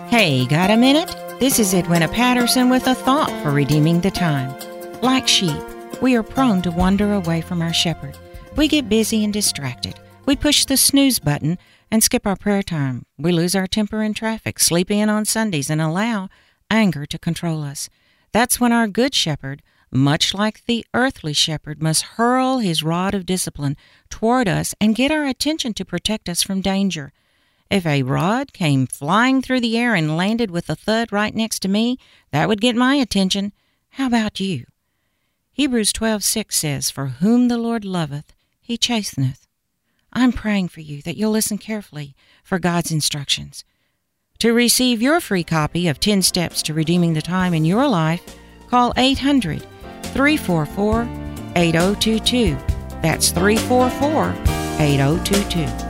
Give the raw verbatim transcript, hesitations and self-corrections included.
Hey, got a minute? This is Edwina Patterson with a thought for redeeming the time. Like sheep, we are prone to wander away from our shepherd. We get busy and distracted. We push the snooze button and skip our prayer time. We lose our temper in traffic, sleep in on Sundays, and allow anger to control us. That's when our good shepherd, much like the earthly shepherd, must hurl his rod of discipline toward us and get our attention to protect us from danger. If a rod came flying through the air and landed with a thud right next to me, that would get my attention. How about you? Hebrews twelve six says, "For whom the Lord loveth, he chasteneth." I'm praying for you that you'll listen carefully for God's instructions. To receive your free copy of ten Steps to Redeeming the Time in Your Life, call eight hundred, three four four, eight oh two two. That's three four four, eight oh two two.